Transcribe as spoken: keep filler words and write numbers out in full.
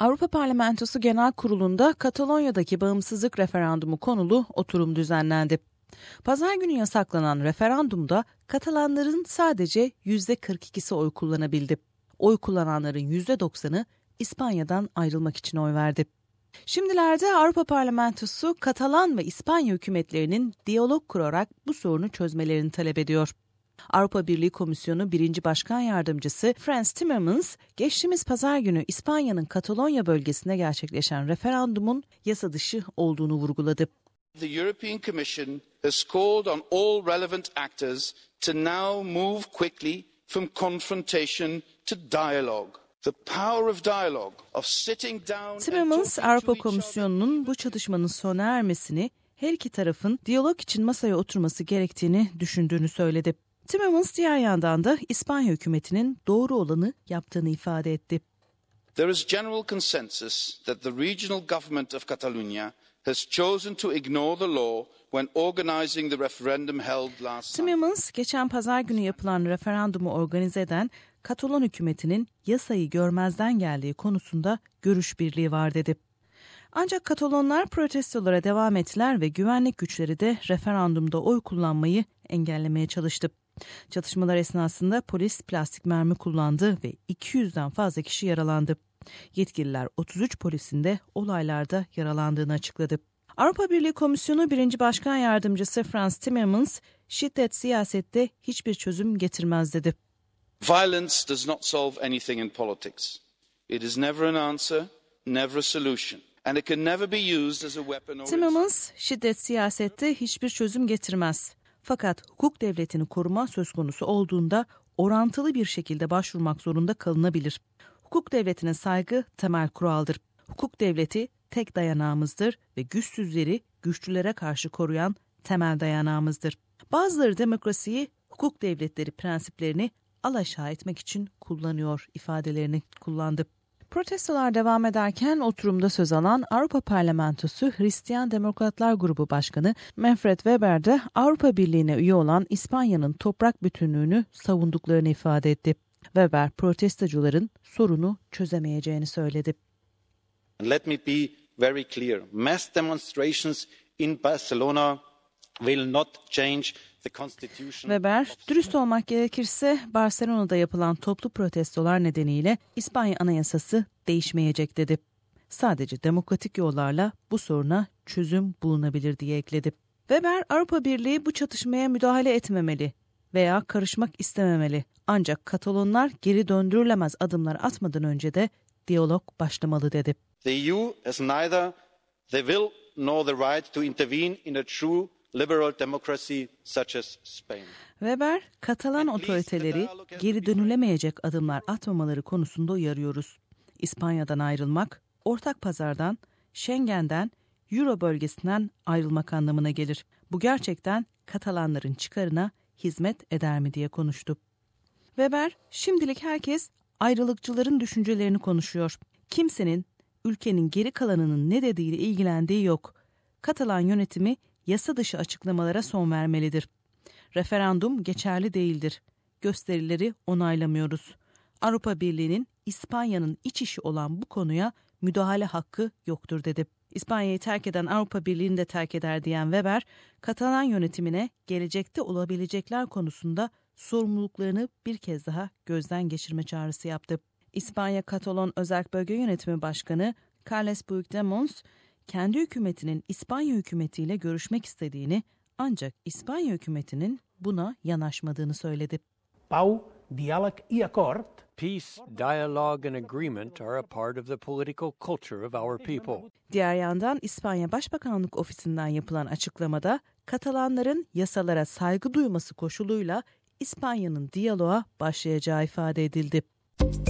Avrupa Parlamentosu Genel Kurulu'nda Katalonya'daki bağımsızlık referandumu konulu oturum düzenlendi. Pazar günü yasaklanan referandumda Katalanların sadece yüzde kırk ikisi oy kullanabildi. Oy kullananların yüzde doksanı İspanya'dan ayrılmak için oy verdi. Şimdilerde Avrupa Parlamentosu Katalan ve İspanya hükümetlerinin diyalog kurarak bu sorunu çözmelerini talep ediyor. Avrupa Birliği Komisyonu birinci Başkan Yardımcısı Frans Timmermans, geçtiğimiz pazar günü İspanya'nın Katalonya bölgesinde gerçekleşen referandumun yasa dışı olduğunu vurguladı. The European Commission has called on all relevant actors to now move quickly from confrontation to dialogue. The power of dialogue, of sitting down. Timmermans, Avrupa Komisyonu'nun bu çatışmanın sona ermesini, her iki tarafın diyalog için masaya oturması gerektiğini düşündüğünü söyledi. Timmermans diğer yandan da İspanya hükümetinin doğru olanı yaptığını ifade etti. There is general consensus that the regional government of Catalonia has chosen to ignore the law when organizing the referendum held last Sunday. Timmermans, geçen pazar günü yapılan referandumu organize eden Katalon hükümetinin yasayı görmezden geldiği konusunda görüş birliği var dedi. Ancak Katalonlar protestolara devam ettiler ve güvenlik güçleri de referandumda oy kullanmayı engellemeye çalıştı. Çatışmalar esnasında polis plastik mermi kullandı ve iki yüzden fazla kişi yaralandı. Yetkililer otuz üç polisin de olaylarda yaralandığını açıkladı. Avrupa Birliği Komisyonu birinci Başkan Yardımcısı Frans Timmermans, şiddet siyasette hiçbir çözüm getirmez dedi. Violence does not solve anything in politics. It is never an answer, never a solution. And it can never be used as a weapon or Timmermans, şiddet siyasette hiçbir çözüm getirmez. Fakat hukuk devletini koruma söz konusu olduğunda orantılı bir şekilde başvurmak zorunda kalınabilir. Hukuk devletine saygı temel kuraldır. Hukuk devleti tek dayanağımızdır ve güçsüzleri güçlülere karşı koruyan temel dayanağımızdır. Bazıları demokrasiyi, hukuk devletleri prensiplerini alaşağı etmek için kullanıyor ifadelerini kullandı. Protestolar devam ederken oturumda söz alan Avrupa Parlamentosu Hristiyan Demokratlar Grubu Başkanı Manfred Weber de Avrupa Birliği'ne üye olan İspanya'nın toprak bütünlüğünü savunduklarını ifade etti. Weber, protestocuların sorunu çözemeyeceğini söyledi. Let me be very clear. Mass demonstrations in Barcelona will not change the constitution. Weber, dürüst olmak gerekirse Barcelona'da yapılan toplu protestolar nedeniyle İspanya Anayasası değişmeyecek dedi. Sadece demokratik yollarla bu soruna çözüm bulunabilir diye ekledi. Weber, Avrupa Birliği bu çatışmaya müdahale etmemeli veya karışmak istememeli. Ancak Katalonlar geri döndürülemez adımlar atmadan önce de diyalog başlamalı dedi. The E U has neither the will nor the right to intervene in a true liberal democracy such as Spain. Weber, Katalan otoriteleri geri dönülemeyecek adımlar atmamaları konusunda uyarıyoruz. İspanya'dan ayrılmak, ortak pazardan, Schengen'den, Euro bölgesinden ayrılmak anlamına gelir. Bu gerçekten Katalanların çıkarına hizmet eder mi diye konuştu. Weber, şimdilik herkes ayrılıkçıların düşüncelerini konuşuyor. Kimsenin ülkenin geri kalanının ne dediğiyle ilgilendiği yok. Katalan yönetimi yasa dışı açıklamalara son vermelidir. Referandum geçerli değildir. Gösterileri onaylamıyoruz. Avrupa Birliği'nin İspanya'nın iç işi olan bu konuya müdahale hakkı yoktur dedi. İspanya'yı terk eden Avrupa Birliği'ni de terk eder diyen Weber, Katalan yönetimine gelecekte olabilecekler konusunda sorumluluklarını bir kez daha gözden geçirme çağrısı yaptı. İspanya Katalon Özerk Bölge Yönetimi Başkanı Carles Puigdemont, kendi hükümetinin İspanya hükümetiyle görüşmek istediğini, ancak İspanya hükümetinin buna yanaşmadığını söyledi. Pau, dialog e acord. Peace, dialogue and agreement are a part of the political culture of our people. Diğer yandan İspanya Başbakanlık Ofisi'nden yapılan açıklamada Katalanların yasalara saygı duyması koşuluyla İspanya'nın diyaloğa başlayacağı ifade edildi.